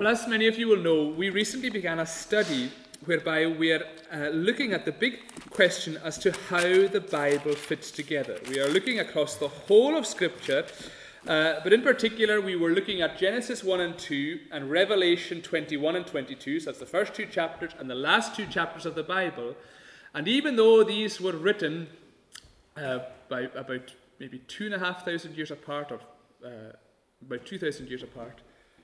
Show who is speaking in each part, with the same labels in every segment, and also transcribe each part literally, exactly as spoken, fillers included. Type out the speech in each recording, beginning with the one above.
Speaker 1: Well, as many of you will know, we recently began a study whereby we are uh, looking at the big question as to how the Bible fits together. We are looking across the whole of Scripture, uh, but in particular we were looking at Genesis one and two and Revelation twenty-one and twenty-two, so that's the first two chapters and the last two chapters of the Bible. And even though these were written uh, by about maybe two and a half thousand years apart, or uh, about two thousand years apart,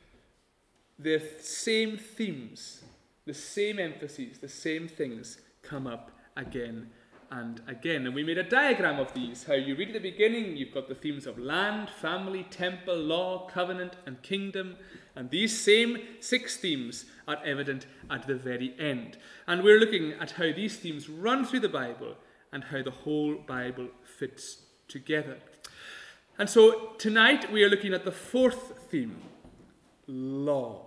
Speaker 1: the same themes, the same emphases, the same things come up again and again. And we made a diagram of these. How you read at the beginning, you've got the themes of land, family, temple, law, covenant, and kingdom. And these same six themes are evident at the very end. And we're looking at how these themes run through the Bible and how the whole Bible fits together. And so tonight we are looking at the fourth theme, law.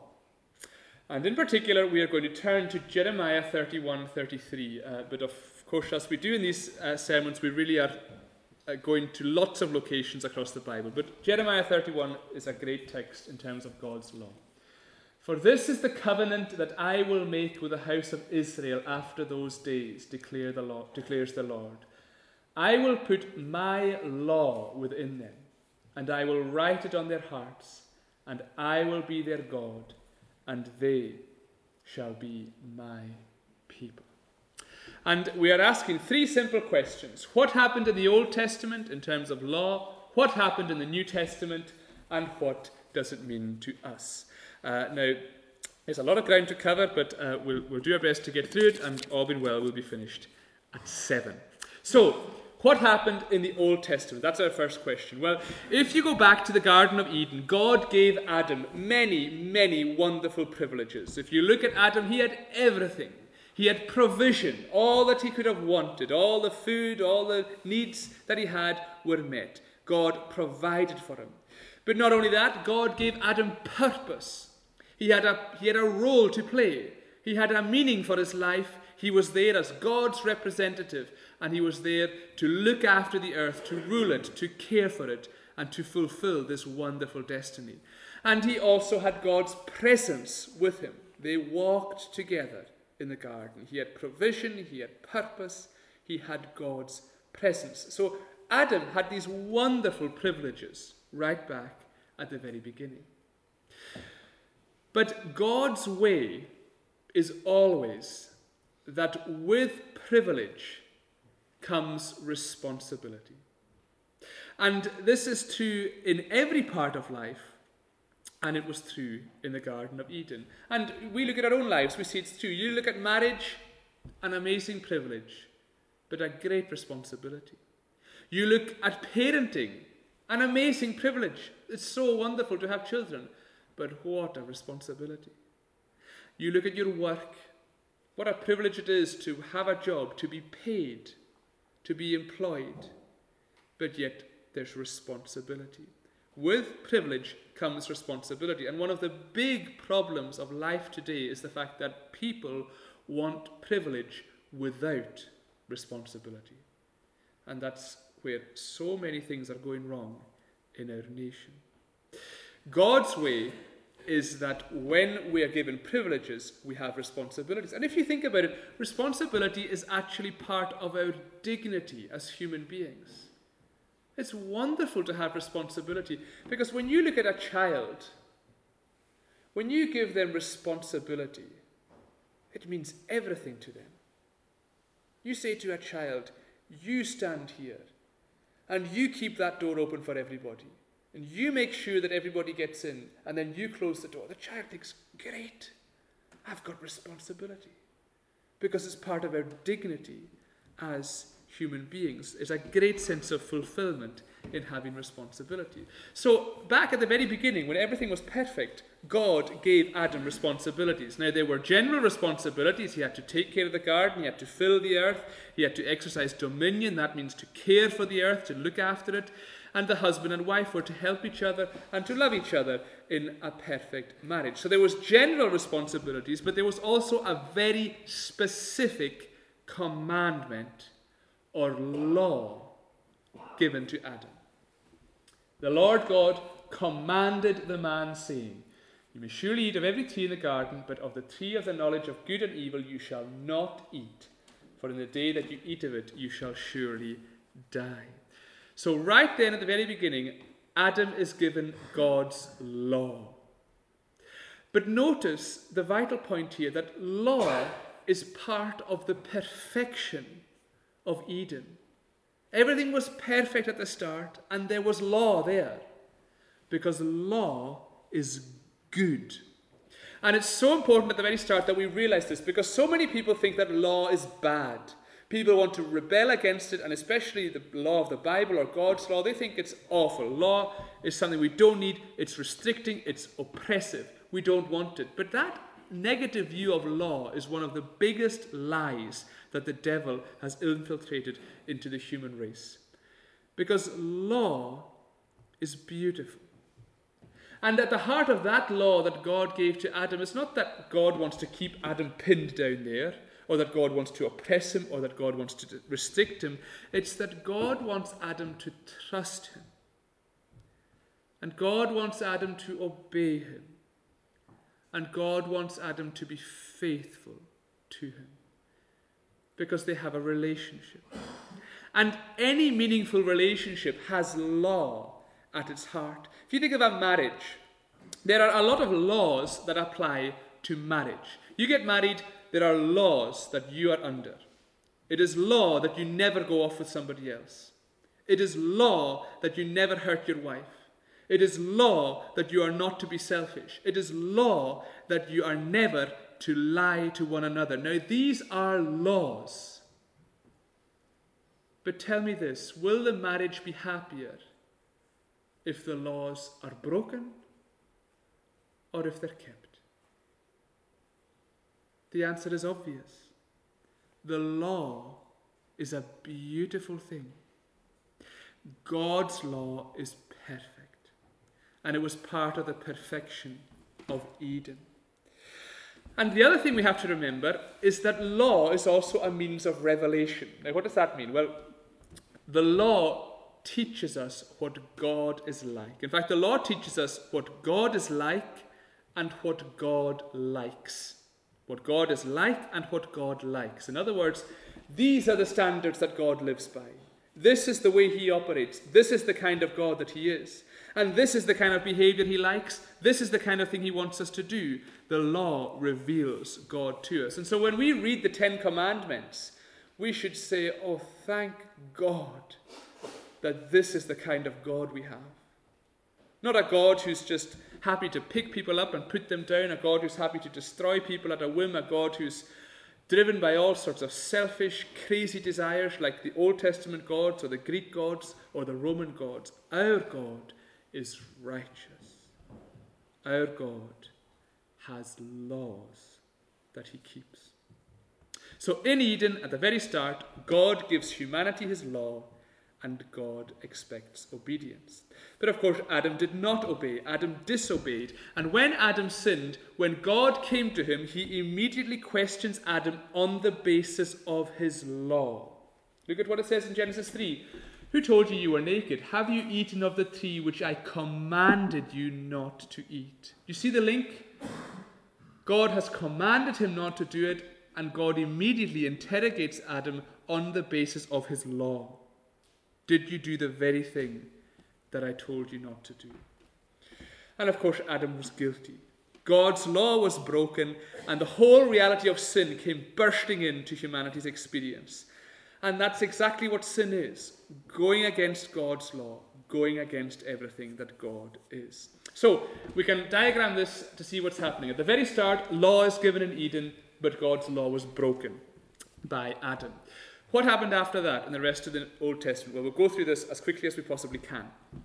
Speaker 1: And in particular, we are going to turn to Jeremiah thirty-one thirty-three. Uh, but of course, as we do in these uh, sermons, we really are uh, going to lots of locations across the Bible. But Jeremiah thirty-one is a great text in terms of God's law. For this is the covenant that I will make with the house of Israel after those days, declare the Lord, declares the Lord. I will put my law within them, and I will write it on their hearts, and I will be their God, and they shall be my people. And we are asking three simple questions. What happened in the Old Testament in terms of law? What happened in the New Testament? And what does it mean to us? Uh, now, there's a lot of ground to cover, but uh, we'll, we'll do our best to get through it, and all being well, we'll be finished at seven. So, what happened in the Old Testament? That's our first question. Well, if you go back to the Garden of Eden, God gave Adam many, many wonderful privileges. If you look at Adam, he had everything. He had provision. All that he could have wanted, all the food, all the needs that he had were met. God provided for him. But not only that, God gave Adam purpose. He had a, he had a role to play. He had a meaning for his life. He was there as God's representative, and he was there to look after the earth, to rule it, to care for it, and to fulfill this wonderful destiny. And he also had God's presence with him. They walked together in the garden. He had provision, he had purpose, he had God's presence. So Adam had these wonderful privileges right back at the very beginning. But God's way is always that with privilege comes responsibility. And this is true in every part of life, and it was true in the Garden of Eden. And we look at our own lives, we see it's true. You look at marriage, an amazing privilege, but a great responsibility. You look at parenting, an amazing privilege. It's so wonderful to have children, but what a responsibility. You look at your work, what a privilege it is to have a job, to be paid, to be employed, but yet there's responsibility. With privilege comes responsibility. And one of the big problems of life today is the fact that people want privilege without responsibility. And that's where so many things are going wrong in our nation. God's way is that when we are given privileges, we have responsibilities. And if you think about it, responsibility is actually part of our dignity as human beings. It's wonderful to have responsibility, because when you look at a child, when you give them responsibility, it means everything to them. You say to a child, you stand here, and you keep that door open for everybody. And you make sure that everybody gets in, and then you close the door. The child thinks, great, I've got responsibility. Because it's part of our dignity as human beings. There's a great sense of fulfillment in having responsibility. So back at the very beginning, when everything was perfect, God gave Adam responsibilities. Now, there were general responsibilities. He had to take care of the garden. He had to fill the earth. He had to exercise dominion. That means to care for the earth, to look after it. And the husband and wife were to help each other and to love each other in a perfect marriage. So there was general responsibilities, but there was also a very specific commandment or law given to Adam. The Lord God commanded the man, saying, You may surely eat of every tree in the garden, but of the tree of the knowledge of good and evil you shall not eat, for in the day that you eat of it you shall surely die. So right then at the very beginning, Adam is given God's law. But notice the vital point here, that law is part of the perfection of Eden. Everything was perfect at the start, and there was law there, because law is good. And it's so important at the very start that we realize this, because so many people think that law is bad. People want to rebel against it, and especially the law of the Bible or God's law, they think it's awful. Law is something we don't need, it's restricting, it's oppressive. We don't want it. But that negative view of law is one of the biggest lies that the devil has infiltrated into the human race. Because law is beautiful. And at the heart of that law that God gave to Adam, it's not that God wants to keep Adam pinned down there, or that God wants to oppress him, or that God wants to restrict him. It's that God wants Adam to trust him. And God wants Adam to obey him. And God wants Adam to be faithful to him. Because they have a relationship. And any meaningful relationship has law at its heart. If you think about marriage, there are a lot of laws that apply to marriage. You get married, there are laws that you are under. It is law that you never go off with somebody else. It is law that you never hurt your wife. It is law that you are not to be selfish. It is law that you are never to lie to one another. Now, these are laws. But tell me this, will the marriage be happier if the laws are broken or if they're kept? The answer is obvious. The law is a beautiful thing. God's law is perfect. And it was part of the perfection of Eden. And the other thing we have to remember is that law is also a means of revelation. Now, what does that mean? Well, the law teaches us what God is like. In fact, the law teaches us what God is like and what God likes. What God is like and what God likes. In other words, these are the standards that God lives by. This is the way he operates. This is the kind of God that he is. And this is the kind of behavior he likes. This is the kind of thing he wants us to do. The law reveals God to us. And so when we read the Ten Commandments, we should say, oh, thank God that this is the kind of God we have. Not a God who's just happy to pick people up and put them down, a God who's happy to destroy people at a whim, a God who's driven by all sorts of selfish, crazy desires like the Old Testament gods or the Greek gods or the Roman gods. Our God is righteous. Our God has laws that he keeps. So in Eden, at the very start, God gives humanity his law and God expects obedience. But of course, Adam did not obey. Adam disobeyed. And when Adam sinned, when God came to him, he immediately questions Adam on the basis of his law. Look at what it says in Genesis three. Who told you you were naked? Have you eaten of the tree which I commanded you not to eat? You see the link? God has commanded him not to do it, and God immediately interrogates Adam on the basis of his law. Did you do the very thing that I told you not to do? And of course, Adam was guilty. God's law was broken, and the whole reality of sin came bursting into humanity's experience. And that's exactly what sin is. Going against God's law. Going against everything that God is. So, we can diagram this to see what's happening. At the very start, law is given in Eden, but God's law was broken by Adam. What happened after that in the rest of the Old Testament? Well, we'll go through this as quickly as we possibly can.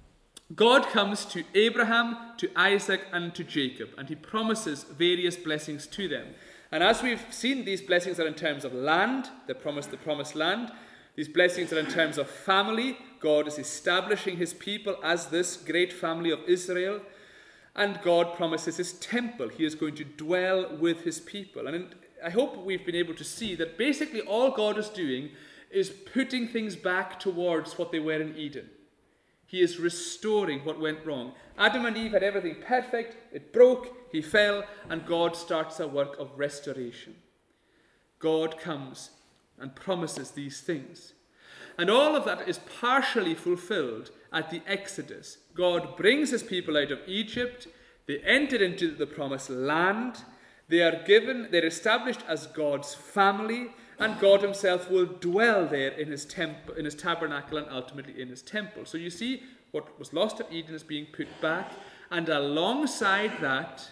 Speaker 1: God comes to Abraham, to Isaac, and to Jacob, and he promises various blessings to them. And as we've seen, these blessings are in terms of land, the promise, the promised land. These blessings are in terms of family. God is establishing his people as this great family of Israel. And God promises his temple. He is going to dwell with his people. And in, I hope we've been able to see that basically all God is doing is putting things back towards what they were in Eden. He He is restoring what went wrong. Adam and Eve had everything perfect. It broke, he fell, and God starts a work of restoration. God comes and promises these things. And all of that is partially fulfilled at the Exodus. God brings his people out of Egypt. They enter into the promised land. They are given, they're established as God's family, and God himself will dwell there in his temple, in his tabernacle, and ultimately in his temple. So you see, what was lost at Eden is being put back, and alongside that,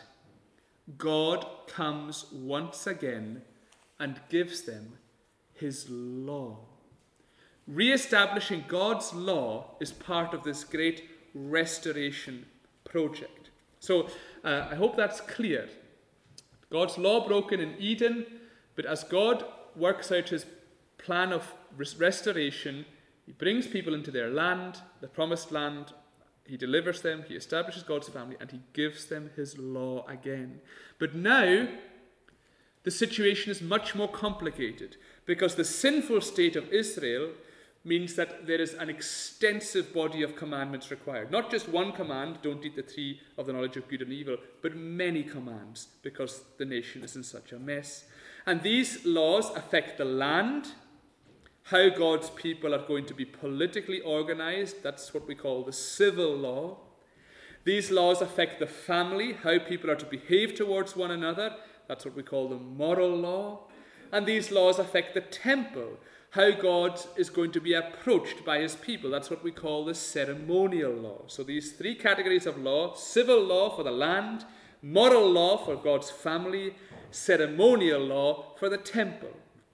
Speaker 1: God comes once again and gives them his law. Re-establishing God's law is part of this great restoration project. So uh, I hope that's clear. God's law broken in Eden, but as God works out his plan of res- restoration, he brings people into their land, the promised land. He delivers them, he establishes God's family, and he gives them his law again. But now, the situation is much more complicated, because the sinful state of Israel means that there is an extensive body of commandments required. Not just one command, don't eat the tree of the knowledge of good and evil, but many commands, because the nation is in such a mess. And these laws affect the land, how God's people are going to be politically organized. That's what we call the civil law. These laws affect the family, how people are to behave towards one another. That's what we call the moral law. And these laws affect the temple, how God is going to be approached by his people. That's what we call the ceremonial law. So these three categories of law: civil law for the land, moral law for God's family, ceremonial law for the temple.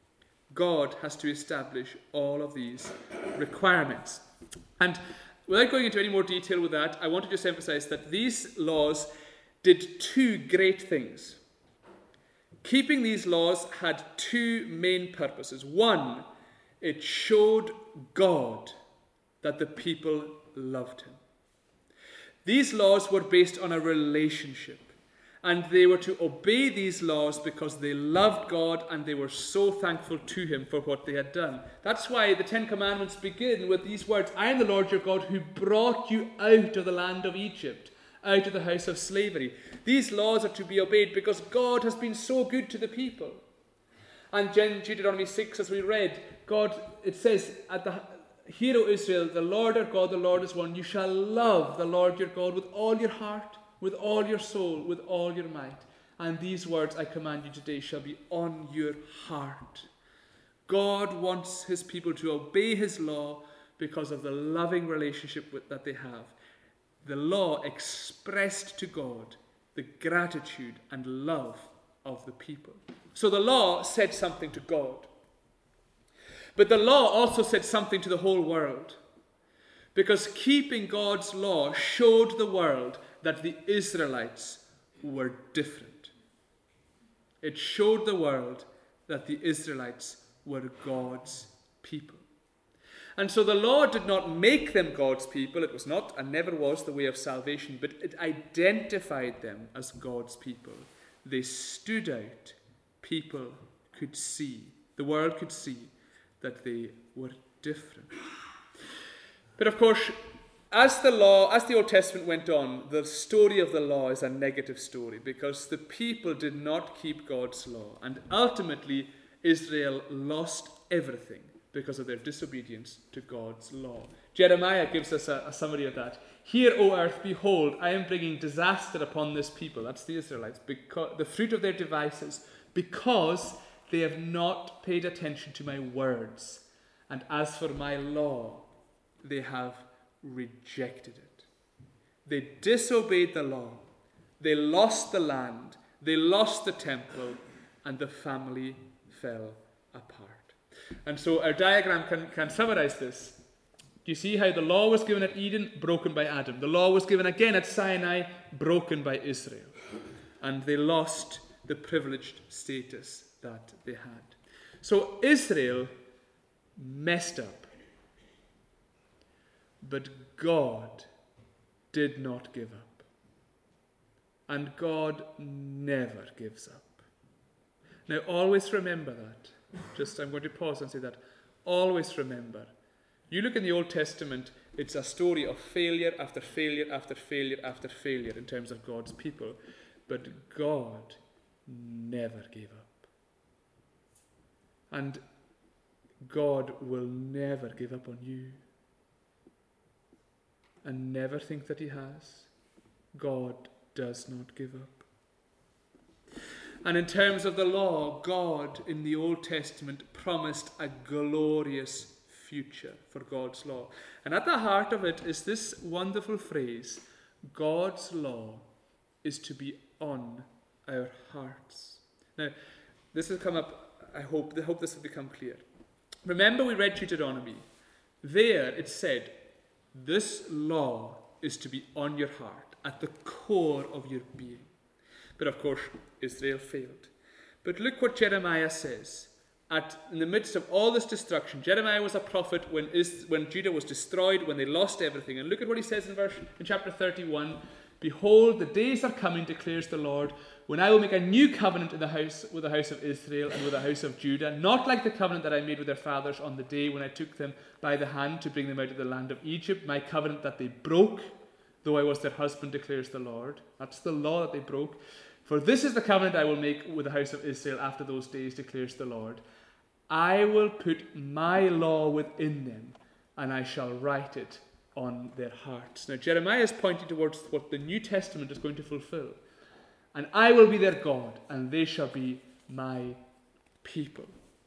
Speaker 1: God has to establish all of these requirements. And without going into any more detail with that, I want to just emphasize that these laws did two great things. Keeping these laws had two main purposes. One, it showed God that the people loved him. These laws were based on a relationship, and they were to obey these laws because they loved God and they were so thankful to him for what they had done. That's why the Ten Commandments begin with these words: I am the Lord your God who brought you out of the land of Egypt, out of the house of slavery. These laws are to be obeyed because God has been so good to the people. And in Deuteronomy six, as we read, God, it says, at the Hear, O Israel, the Lord our God, the Lord is one. You shall love the Lord your God with all your heart, with all your soul, with all your might. And these words I command you today shall be on your heart. God wants his people to obey his law because of the loving relationship with, that they have. The law expressed to God the gratitude and love of the people. So the law said something to God. But the law also said something to the whole world. Because keeping God's law showed the world that the Israelites were different. It showed the world that the Israelites were God's people. And so the law did not make them God's people. It was not and never was the way of salvation, but it identified them as God's people. They stood out. People could see, the world could see that they were different. But of course, as the law, as the Old Testament went on, the story of the law is a negative story because the people did not keep God's law. And ultimately, Israel lost everything because of their disobedience to God's law. Jeremiah gives us a, a summary of that. Hear, O earth, behold, I am bringing disaster upon this people. That's the Israelites. Because, the fruit of their devices, because they have not paid attention to my words. And as for my law, they have rejected it. They disobeyed the law. They lost the land. They lost the temple. And the family fell apart. And so our diagram can, can summarize this. Do you see how the law was given at Eden? Broken by Adam. The law was given again at Sinai? Broken by Israel. And they lost the privileged status that they had. So Israel messed up. But God did not give up. And God never gives up. Now always remember that. Just, I'm going to pause and say that. Always remember. You look in the Old Testament, It's a story of failure after failure after failure after failure in terms of God's people. But God never gave up. And God will never give up on you. And never think that he has. God does not give up. And in terms of the law, God in the Old Testament promised a glorious future for God's law. And at the heart of it is this wonderful phrase, God's law is to be on our hearts. Now, this has come up, I hope, I hope this will become clear. Remember we read Deuteronomy. There it said, this law is to be on your heart, at the core of your being. But of course, Israel failed. But look what Jeremiah says. At, in the midst of all this destruction, Jeremiah was a prophet when, Is, when Judah was destroyed, when they lost everything. And look at what he says in verse in chapter thirty-one. Behold, the days are coming, declares the Lord, when I will make a new covenant in the house with the house of Israel and with the house of Judah, not like the covenant that I made with their fathers on the day when I took them by the hand to bring them out of the land of Egypt, my covenant that they broke, though I was their husband, declares the Lord. That's the law that they broke. For this is the covenant I will make with the house of Israel after those days, declares the Lord. I will put my law within them, and I shall write it on their hearts. Now, Jeremiah is pointing towards what the New Testament is going to fulfill. And I will be their God, and they shall be my people.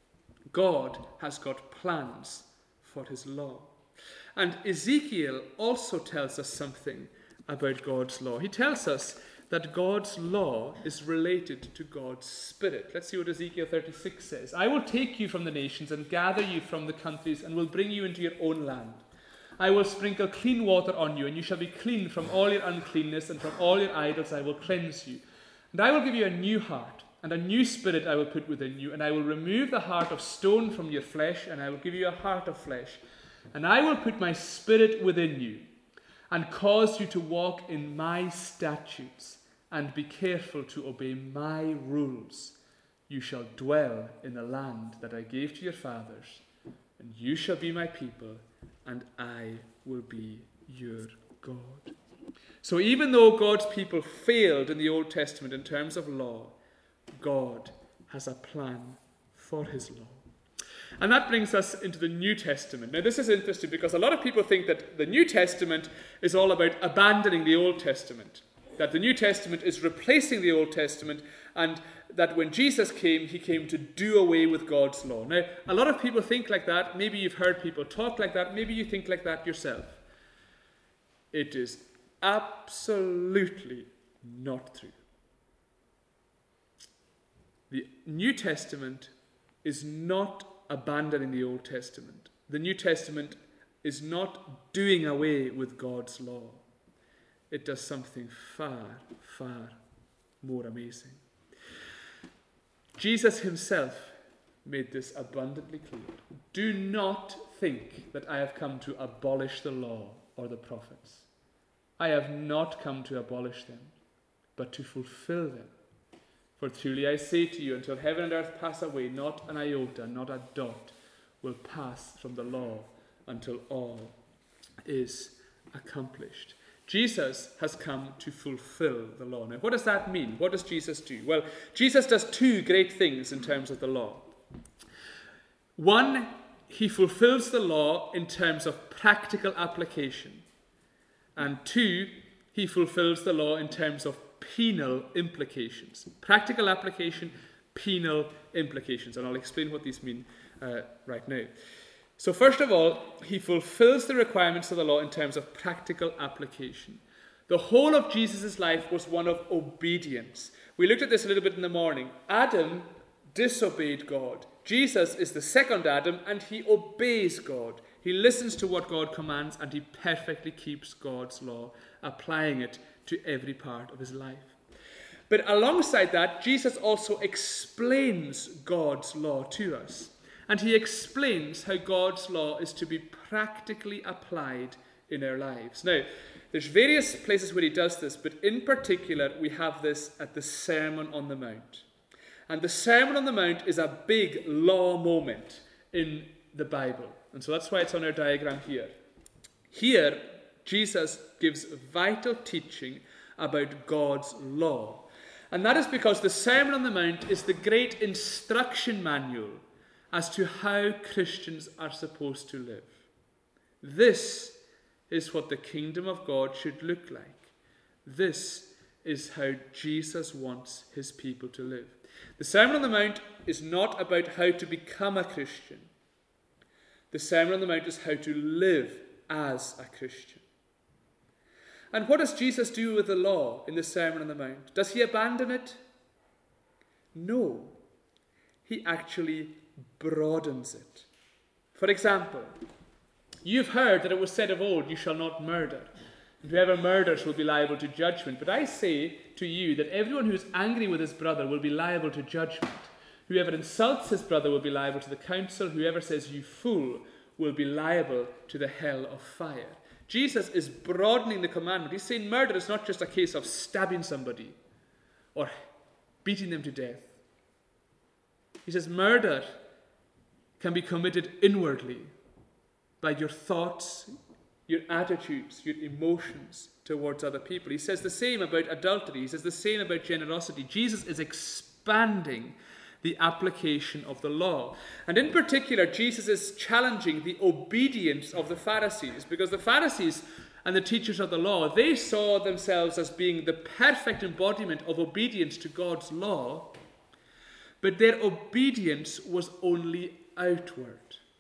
Speaker 1: God has got plans for his law. And Ezekiel also tells us something about God's law. He tells us that God's law is related to God's Spirit. Let's see what Ezekiel thirty-six says. I will take you from the nations and gather you from the countries and will bring you into your own land. I will sprinkle clean water on you, and you shall be clean from all your uncleanness, and from all your idols I will cleanse you. And I will give you a new heart, and a new spirit I will put within you, and I will remove the heart of stone from your flesh, and I will give you a heart of flesh. And I will put my spirit within you, and cause you to walk in my statutes, and be careful to obey my rules. You shall dwell in the land that I gave to your fathers, and you shall be my people, and I will be your God. So even though God's people failed in the Old Testament in terms of law, God has a plan for his law. And that brings us into the New Testament. Now this is interesting because a lot of people think that the New Testament is all about abandoning the Old Testament. That the New Testament is replacing the Old Testament, and that when Jesus came, he came to do away with God's law. Now, a lot of people think like that. Maybe you've heard people talk like that. Maybe you think like that yourself. It is absolutely not true. The New Testament is not abandoning the Old Testament. The New Testament is not doing away with God's law. It does something far, far more amazing. Jesus himself made this abundantly clear. Do not think that I have come to abolish the law or the prophets. I have not come to abolish them, but to fulfill them. For truly I say to you, until heaven and earth pass away, not an iota, not a dot, will pass from the law until all is accomplished. Jesus has come to fulfill the law. Now, what does that mean? What does Jesus do? Well, Jesus does two great things in terms of the law. One, he fulfills the law in terms of practical application. And two, he fulfills the law in terms of penal implications. Practical application, penal implications. And I'll explain what these mean uh, right now. So first of all, he fulfills the requirements of the law in terms of practical application. The whole of Jesus' life was one of obedience. We looked at this a little bit in the morning. Adam disobeyed God. Jesus is the second Adam, and he obeys God. He listens to what God commands, and he perfectly keeps God's law, applying it to every part of his life. But alongside that, Jesus also explains God's law to us. And he explains how God's law is to be practically applied in our lives. Now, there's various places where he does this, but in particular, we have this at the Sermon on the Mount. And the Sermon on the Mount is a big law moment in the Bible. And so that's why it's on our diagram here. Here, Jesus gives vital teaching about God's law. And that is because the Sermon on the Mount is the great instruction manual as to how Christians are supposed to live. This is what the kingdom of God should look like. This is how Jesus wants his people to live. The Sermon on the Mount is not about how to become a Christian. The Sermon on the Mount is how to live as a Christian. And what does Jesus do with the law in the Sermon on the Mount? Does he abandon it? No. He actually broadens it. For example, you've heard that it was said of old, you shall not murder. And whoever murders will be liable to judgment. But I say to you that everyone who is angry with his brother will be liable to judgment. Whoever insults his brother will be liable to the council. Whoever says, you fool, will be liable to the hell of fire. Jesus is broadening the commandment. He's saying murder is not just a case of stabbing somebody or beating them to death. He says murder can be committed inwardly by your thoughts, your attitudes, your emotions towards other people. He says the same about adultery. He says the same about generosity. Jesus is expanding the application of the law. And in particular, Jesus is challenging the obedience of the Pharisees, because the Pharisees and the teachers of the law, they saw themselves as being the perfect embodiment of obedience to God's law, but their obedience was only outward.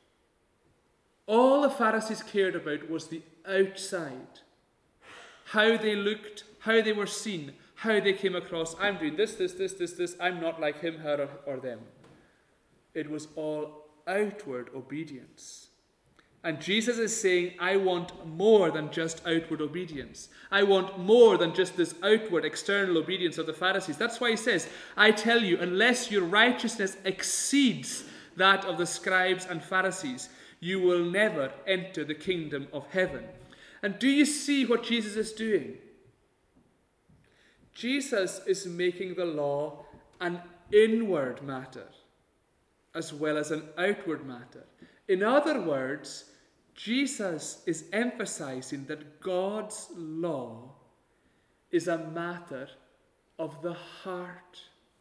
Speaker 1: All the Pharisees cared about was the outside, how they looked, how they were seen, how they came across. I'm doing this, this, this, this, this. I'm not like him, her, or, or them. It was all outward obedience. And Jesus is saying, I want more than just outward obedience. I want more than just this outward, external obedience of the Pharisees. That's why he says, I tell you, unless your righteousness exceeds that of the scribes and Pharisees, you will never enter the kingdom of heaven. And do you see what Jesus is doing? Jesus is making the law an inward matter as well as an outward matter. In other words, Jesus is emphasizing that God's law is a matter of the heart.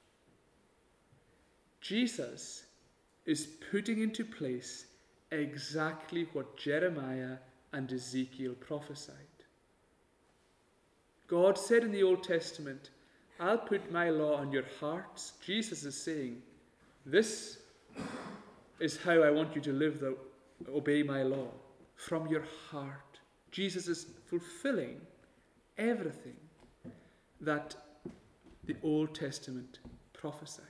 Speaker 1: Jesus is putting into place exactly what Jeremiah and Ezekiel prophesied. God said in the Old Testament, I'll put my law on your hearts. Jesus is saying, this is how I want you to live, the, obey my law, from your heart. Jesus is fulfilling everything that the Old Testament prophesied.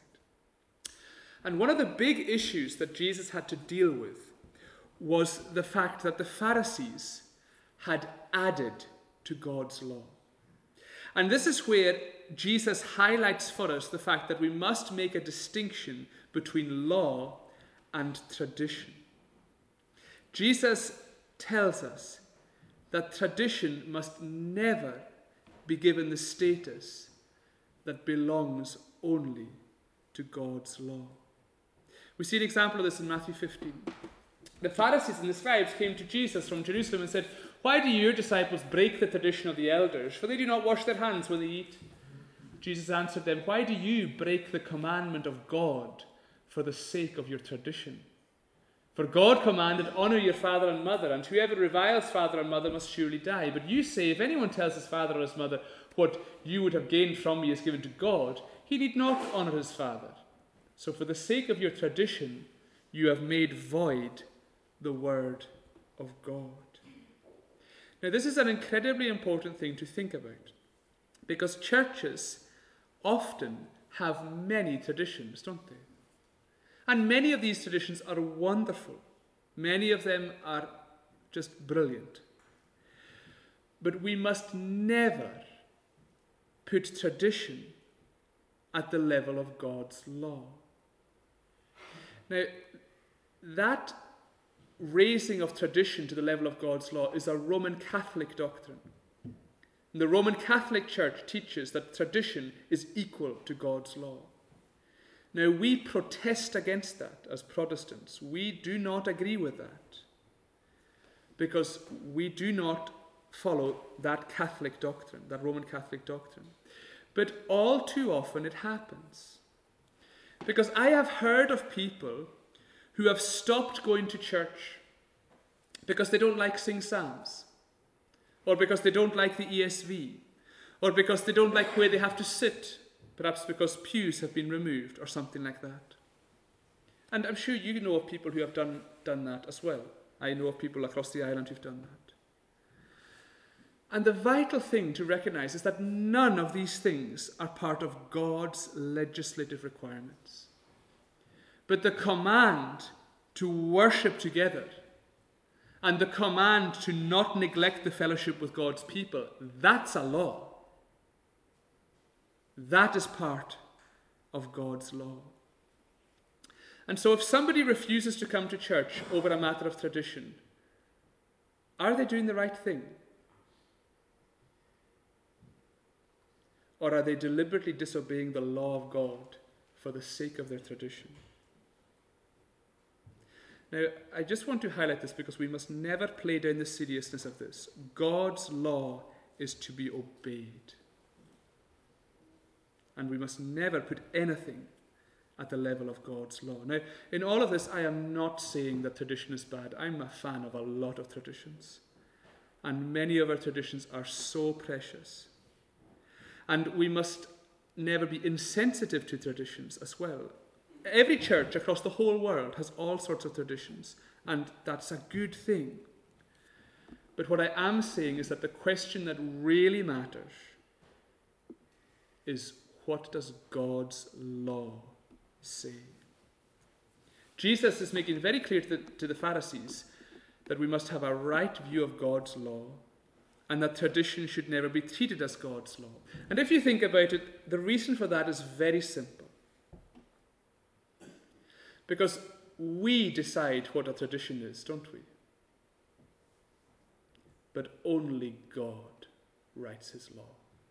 Speaker 1: And one of the big issues that Jesus had to deal with was the fact that the Pharisees had added to God's law. And this is where Jesus highlights for us the fact that we must make a distinction between law and tradition. Jesus tells us that tradition must never be given the status that belongs only to God's law. We see an example of this in Matthew fifteen. The Pharisees and the scribes came to Jesus from Jerusalem and said, why do your disciples break the tradition of the elders? For they do not wash their hands when they eat. Jesus answered them, why do you break the commandment of God for the sake of your tradition? For God commanded, honor your father and mother, and whoever reviles father and mother must surely die. But you say, if anyone tells his father or his mother, what you would have gained from me is given to God, he need not honor his father. So for the sake of your tradition, you have made void the word of God. Now, this is an incredibly important thing to think about, because churches often have many traditions, don't they? And many of these traditions are wonderful. Many of them are just brilliant. But we must never put tradition at the level of God's law. Now, that raising of tradition to the level of God's law is a Roman Catholic doctrine. And the Roman Catholic Church teaches that tradition is equal to God's law. Now, we protest against that as Protestants. We do not agree with that. because we do not follow that Catholic doctrine, that Roman Catholic doctrine. But all too often it happens. Because I have heard of people who have stopped going to church because they don't like sing psalms, or because they don't like the E S V, or because they don't like where they have to sit, perhaps because pews have been removed or something like that. And I'm sure you know of people who have done, done that as well. I know of people across the island who've done that. And the vital thing to recognize is that none of these things are part of God's legislative requirements. But the command to worship together and the command to not neglect the fellowship with God's people, that's a law. That is part of God's law. And so if somebody refuses to come to church over a matter of tradition, are they doing the right thing? Or are they deliberately disobeying the law of God for the sake of their tradition? Now, I just want to highlight this because we must never play down the seriousness of this. God's law is to be obeyed. And we must never put anything at the level of God's law. Now, in all of this, I am not saying that tradition is bad. I'm a fan of a lot of traditions. And many of our traditions are so precious. And we must never be insensitive to traditions as well. Every church across the whole world has all sorts of traditions, and that's a good thing. But what I am saying is that the question that really matters is, what does God's law say? Jesus is making very clear to the, to the Pharisees that we must have a right view of God's law, and that tradition should never be treated as God's law. And if you think about it, the reason for that is very simple. Because we decide what a tradition is, don't we? But only God writes his law.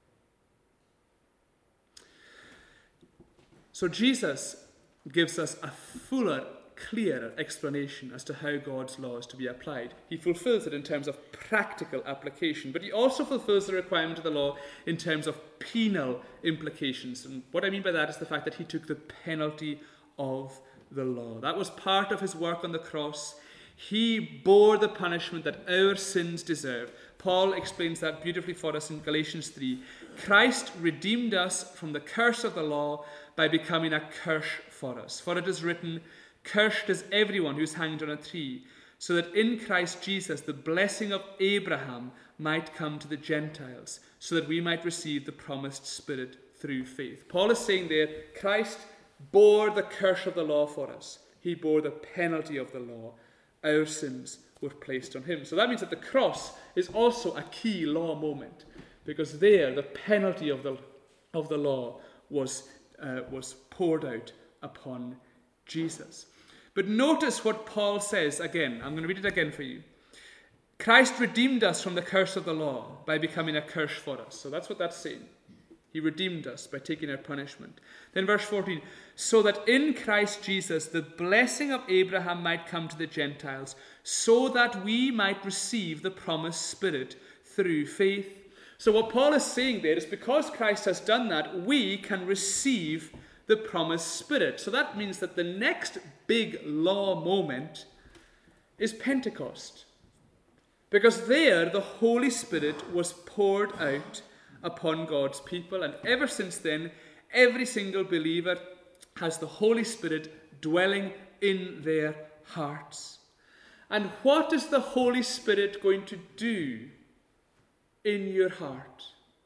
Speaker 1: So Jesus gives us a fuller, clearer explanation as to how God's law is to be applied. He fulfills it in terms of practical application, but he also fulfills the requirement of the law in terms of penal implications. And what I mean by that is the fact that he took the penalty of the law. That was part of his work on the cross. He bore the punishment that our sins deserve. Paul explains that beautifully for us in Galatians three. Christ redeemed us from the curse of the law by becoming a curse for us. For it is written, "Cursed is everyone who is hanged on a tree," so that in Christ Jesus the blessing of Abraham might come to the Gentiles, so that we might receive the promised Spirit through faith. Paul is saying there, Christ bore the curse of the law for us. He bore the penalty of the law. Our sins were placed on him. So that means that the cross is also a key law moment, because there the penalty of the of the law was uh, was poured out upon Jesus. But notice what Paul says again. I'm going to read it again for you. Christ redeemed us from the curse of the law by becoming a curse for us. So that's what that's saying. He redeemed us by taking our punishment. Then verse fourteen, so that in Christ Jesus the blessing of Abraham might come to the Gentiles, so that we might receive the promised Spirit through faith. So what Paul is saying there is, because Christ has done that, we can receive the promised Spirit. So that means that the next big law moment is Pentecost. Because there the Holy Spirit was poured out upon God's people, and ever since then every single believer has the Holy Spirit dwelling in their hearts. And what is the Holy Spirit going to do in your heart?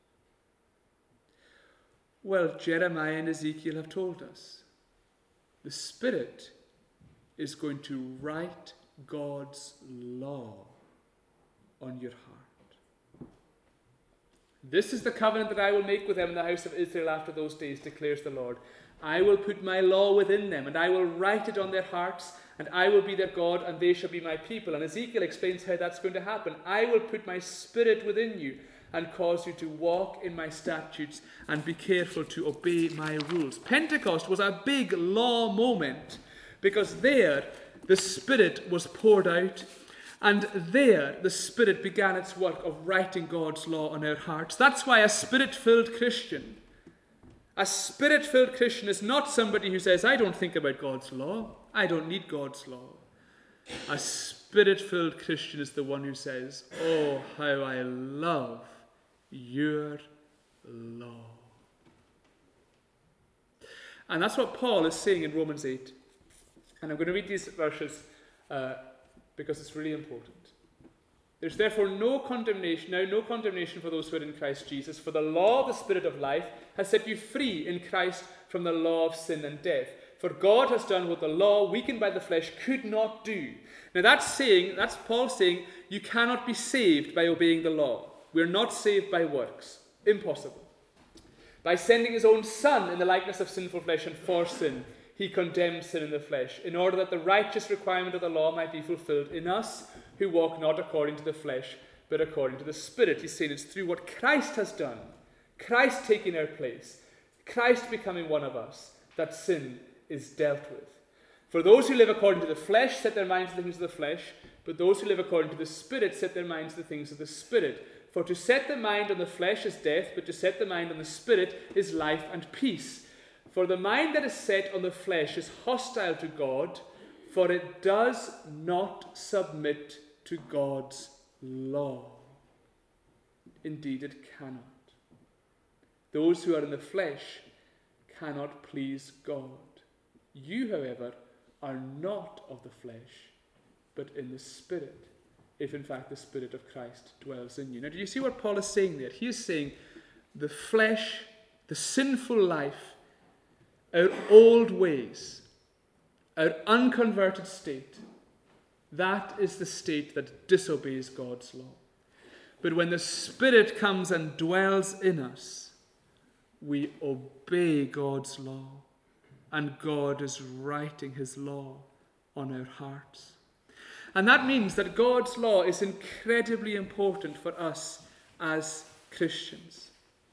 Speaker 1: Well, Jeremiah and Ezekiel have told us. The Spirit is going to write God's law on your heart. This is the covenant that I will make with them in the house of Israel after those days, declares the Lord. I will put my law within them, and I will write it on their hearts, and I will be their God, and they shall be my people. And Ezekiel explains how that's going to happen. I will put my Spirit within you and cause you to walk in my statutes and be careful to obey my rules. Pentecost was a big law moment, because there the Spirit was poured out. And there, the Spirit began its work of writing God's law on our hearts. That's why a Spirit-filled Christian, a Spirit-filled Christian is not somebody who says, I don't think about God's law. I don't need God's law. A Spirit-filled Christian is the one who says, oh, how I love your law. And that's what Paul is saying in Romans eight. And I'm going to read these verses uh, because it's really important. There's therefore no condemnation, now no condemnation for those who are in Christ Jesus, for the law of the Spirit of life has set you free in Christ from the law of sin and death. For God has done what the law, weakened by the flesh, could not do. Now that's saying, that's Paul saying, you cannot be saved by obeying the law. We're not saved by works. Impossible. By sending his own Son in the likeness of sinful flesh and for sin, he condemned sin in the flesh, in order that the righteous requirement of the law might be fulfilled in us, who walk not according to the flesh, but according to the Spirit. He's saying it's through what Christ has done, Christ taking our place, Christ becoming one of us, that sin is dealt with. For those who live according to the flesh set their minds on the things of the flesh, but those who live according to the Spirit set their minds on the things of the Spirit. For to set the mind on the flesh is death, but to set the mind on the Spirit is life and peace. For the mind that is set on the flesh is hostile to God, for it does not submit to God's law. Indeed, it cannot. Those who are in the flesh cannot please God. You, however, are not of the flesh, but in the Spirit, if in fact the Spirit of Christ dwells in you. Now, do you see what Paul is saying there? He is saying the flesh, the sinful life, our old ways, our unconverted state, that is the state that disobeys God's law. But when the Spirit comes and dwells in us, we obey God's law, and God is writing his law on our hearts. And that means that God's law is incredibly important for us as Christians.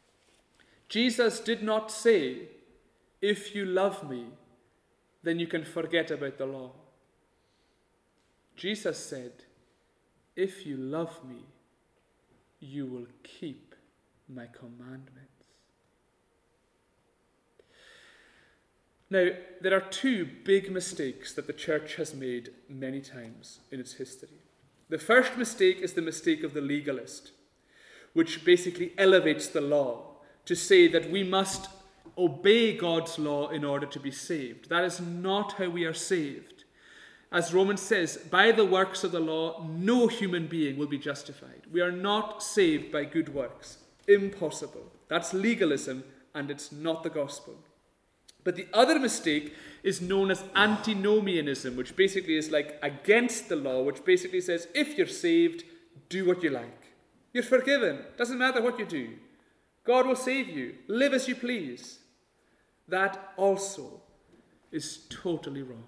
Speaker 1: Jesus did not say, if you love me, then you can forget about the law. Jesus said, if you love me, you will keep my commandments. Now, there are two big mistakes that the church has made many times in its history. The first mistake is the mistake of the legalist, which basically elevates the law to say that we must obey God's law in order to be saved. That is not how we are saved. As Romans says, by the works of the law, no human being will be justified. We are not saved by good works. Impossible. That's legalism, and it's not the gospel. But the other mistake is known as antinomianism, which basically is like against the law, which basically says, if you're saved, do what you like. You're forgiven. Doesn't matter what you do. God will save you. Live as you please. That also is totally wrong.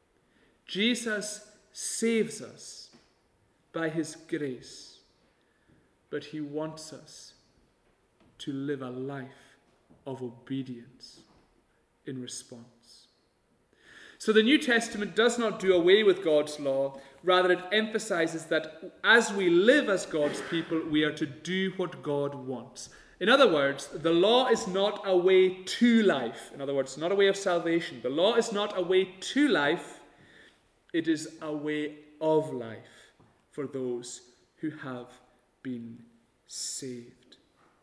Speaker 1: Jesus saves us by his grace, but he wants us to live a life of obedience in response. So the New Testament does not do away with God's law. Rather, it emphasizes that as we live as God's people, we are to do what God wants. In other words, the law is not a way to life. In other words, not a way of salvation. The law is not a way to life. It is a way of life for those who have been saved.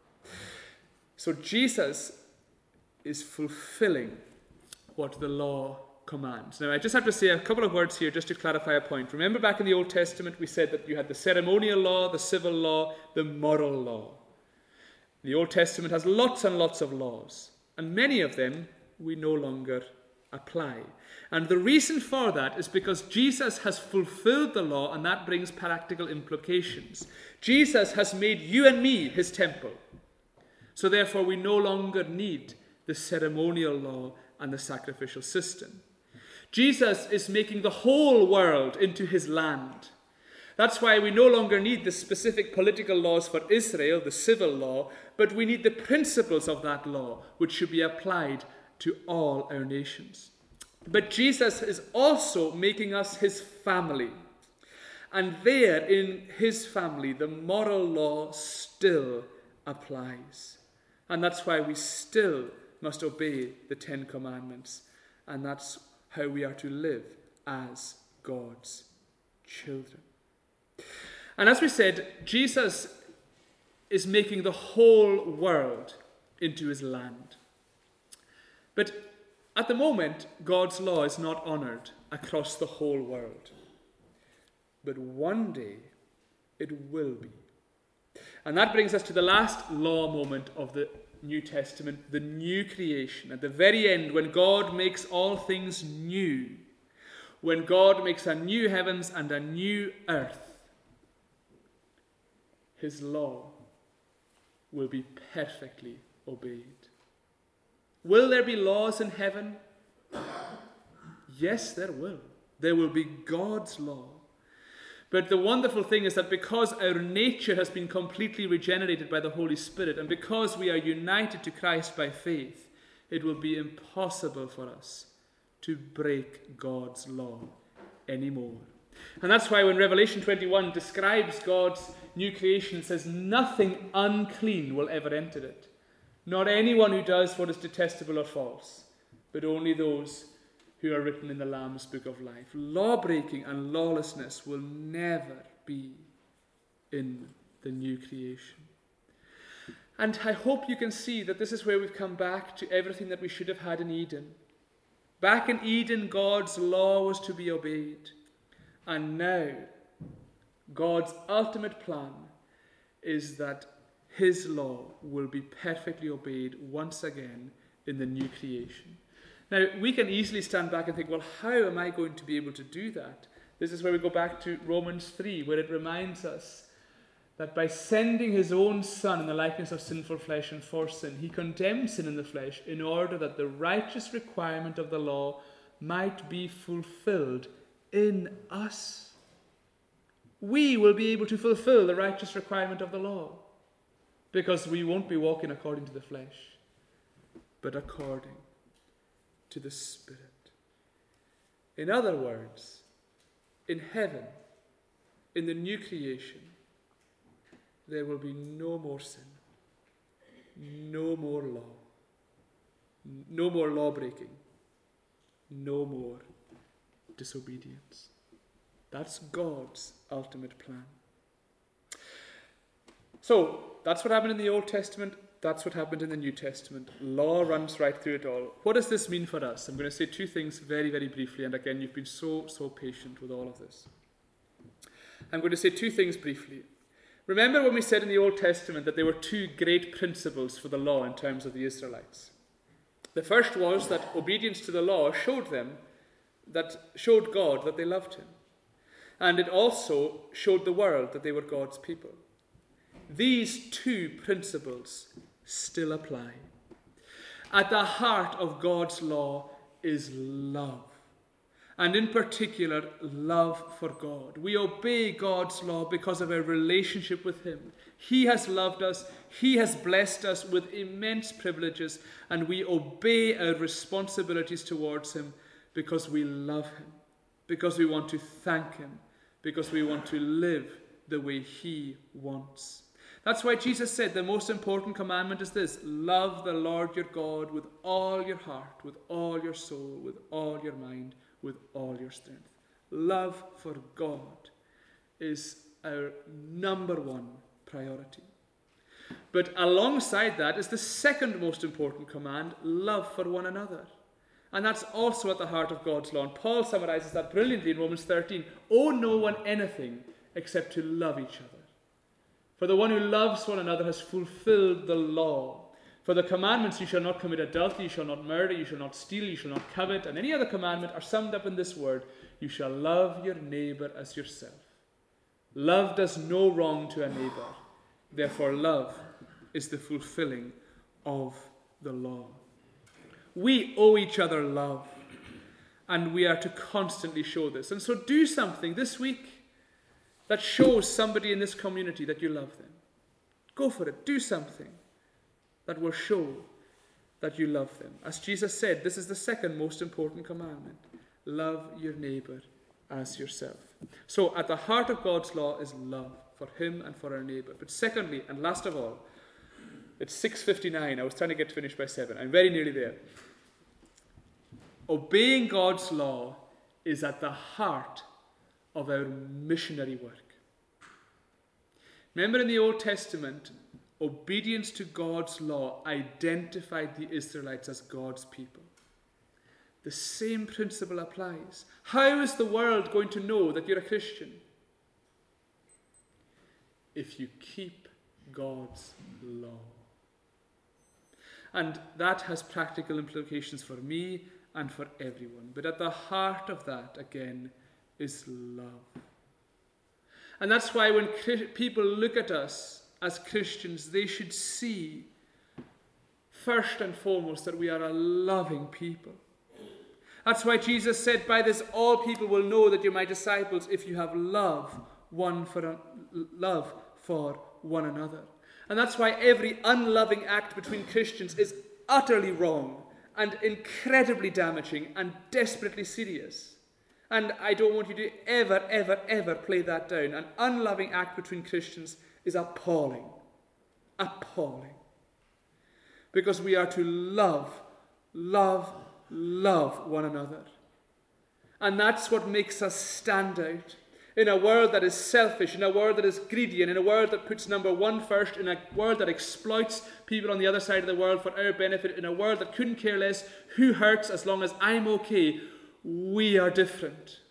Speaker 1: So Jesus is fulfilling what the law commands. Now, I just have to say a couple of words here just to clarify a point. Remember back in the Old Testament, we said that you had the ceremonial law, the civil law, the moral law. The Old Testament has lots and lots of laws, and many of them we no longer apply. And the reason for that is because Jesus has fulfilled the law, and that brings practical implications. Jesus has made you and me his temple. So therefore, we no longer need the ceremonial law and the sacrificial system. Jesus is making the whole world into his land. That's why we no longer need the specific political laws for Israel, the civil law, but we need the principles of that law, which should be applied to all our nations. But Jesus is also making us his family. And there in his family, the moral law still applies. And that's why we still must obey the Ten Commandments. And that's how we are to live as God's children. And as we said, Jesus is making the whole world into his land. But at the moment, God's law is not honoured across the whole world. But one day, it will be. And that brings us to the last law moment of the New Testament, the new creation. At the very end, when God makes all things new, when God makes a new heavens and a new earth, his law will be perfectly obeyed. Will there be laws in heaven? Yes, there will. There will be God's law. But the wonderful thing is that because our nature has been completely regenerated by the Holy Spirit, and because we are united to Christ by faith, it will be impossible for us to break God's law anymore. And that's why when Revelation twenty-one describes God's new creation, it says nothing unclean will ever enter it. Not anyone who does what is detestable or false, but only those who are written in the Lamb's book of life. Law-breaking and lawlessness will never be in the new creation. And I hope you can see that this is where we've come back to everything that we should have had in Eden. Back in Eden, God's law was to be obeyed. And now, God's ultimate plan is that his law will be perfectly obeyed once again in the new creation. Now, we can easily stand back and think, well, how am I going to be able to do that? This is where we go back to Romans three, where it reminds us that by sending his own Son in the likeness of sinful flesh and for sin, he condemned sin in the flesh in order that the righteous requirement of the law might be fulfilled in us. We will be able to fulfill the righteous requirement of the law because we won't be walking according to the flesh, but according to the Spirit. In other words, in heaven, in the new creation, there will be no more sin, no more law, no more law-breaking, no more disobedience. That's God's ultimate plan. So, that's what happened in the Old Testament. That's what happened in the New Testament. Law runs right through it all. What does this mean for us? I'm going to say two things very, very briefly. And again, you've been so, so patient with all of this. I'm going to say two things briefly. Remember when we said in the Old Testament that there were two great principles for the law in terms of the Israelites. The first was that obedience to the law showed them, that showed God that they loved him. And it also showed the world that they were God's people. These two principles still apply. At the heart of God's law is love. And in particular, love for God. We obey God's law because of our relationship with him. He has loved us. He has blessed us with immense privileges. And we obey our responsibilities towards him because we love him. Because we want to thank him. Because we want to live the way he wants. That's why Jesus said the most important commandment is this: love the Lord your God with all your heart, with all your soul, with all your mind, with all your strength. Love for God is our number one priority. But alongside that is the second most important command: love for one another. And that's also at the heart of God's law. And Paul summarizes that brilliantly in Romans thirteen. Owe no one anything except to love each other. For the one who loves one another has fulfilled the law. For the commandments, you shall not commit adultery, you shall not murder, you shall not steal, you shall not covet, and any other commandment are summed up in this word: you shall love your neighbor as yourself. Love does no wrong to a neighbor. Therefore, love is the fulfilling of the law. We owe each other love, and we are to constantly show this. And so do something this week that shows somebody in this community that you love them. Go for it. Do something that will show that you love them. As Jesus said, this is the second most important commandment. Love your neighbor as yourself. So at the heart of God's law is love for him and for our neighbour. But secondly, and last of all, it's six fifty-nine. I was trying to get finished by seven. I'm very nearly there. Obeying God's law is at the heart of our missionary work. Remember in the Old Testament, obedience to God's law identified the Israelites as God's people. The same principle applies. How is the world going to know that you're a Christian? If you keep God's law. And that has practical implications for me and for everyone. But at the heart of that, again, is love. And that's why when people look at us as Christians, they should see, first and foremost, that we are a loving people. That's why Jesus said, by this all people will know that you're my disciples if you have love one for love for one another. And that's why every unloving act between Christians is utterly wrong and incredibly damaging and desperately serious. And I don't want you to ever, ever, ever play that down. An unloving act between Christians is appalling. Appalling. Because we are to love, love, love one another. And that's what makes us stand out. In a world that is selfish, in a world that is greedy, and in a world that puts number one first, in a world that exploits people on the other side of the world for our benefit, in a world that couldn't care less who hurts as long as I'm okay, we are different.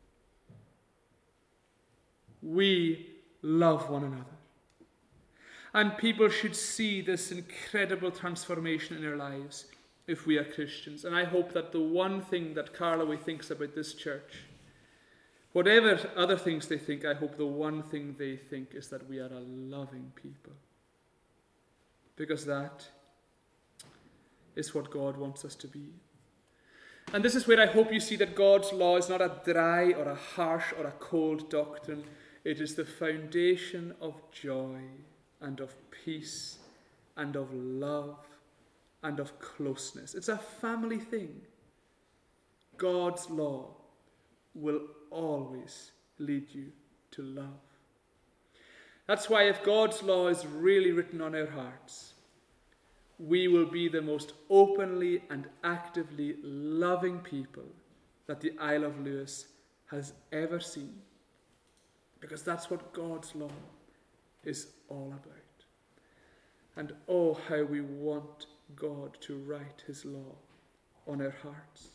Speaker 1: We love one another. And people should see this incredible transformation in our lives if we are Christians. And I hope that the one thing that Carloway thinks about this church, whatever other things they think, I hope the one thing they think is that we are a loving people. Because that is what God wants us to be. And this is where I hope you see that God's law is not a dry or a harsh or a cold doctrine. It is the foundation of joy and of peace and of love and of closeness. It's a family thing. God's law will always lead you to love. That's why if God's law is really written on our hearts, we will be the most openly and actively loving people that the Isle of Lewis has ever seen. Because that's what God's law is all about. And oh, how we want God to write his law on our hearts.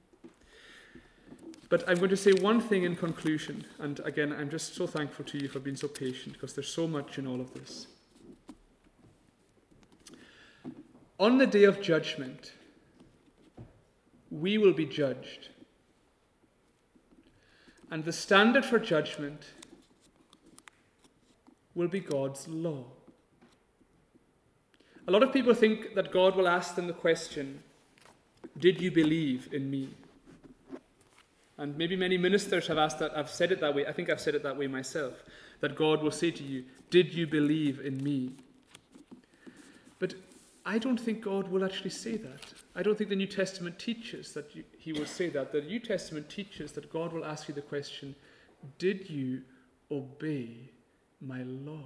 Speaker 1: But I'm going to say one thing in conclusion. And again, I'm just so thankful to you for being so patient, because there's so much in all of this. On the day of judgment, we will be judged. And the standard for judgment will be God's law. A lot of people think that God will ask them the question, did you believe in me? And maybe many ministers have asked that, I've said it that way, I think I've said it that way myself, that God will say to you, did you believe in me? But I don't think God will actually say that. I don't think the New Testament teaches that you, he will say that. The New Testament teaches that God will ask you the question, did you obey my law?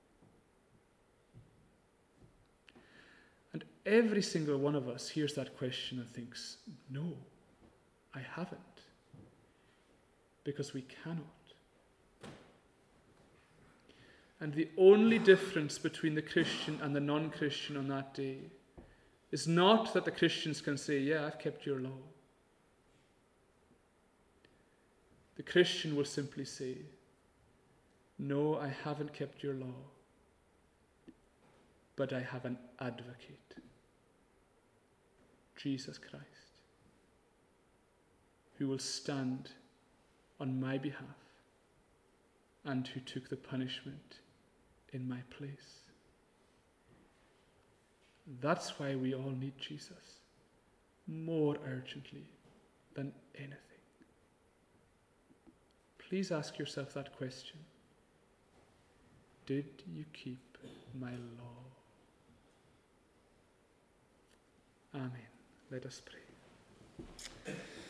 Speaker 1: And every single one of us hears that question and thinks, no, I haven't. Because we cannot. And the only difference between the Christian and the non-Christian on that day is not that the Christians can say, yeah, I've kept your law. The Christian will simply say, no, I haven't kept your law, but I have an advocate, Jesus Christ, who will stand on my behalf and who took the punishment in my place. That's why we all need Jesus more urgently than anything. Please ask yourself that question. Did you keep my law? Amen. Let us pray.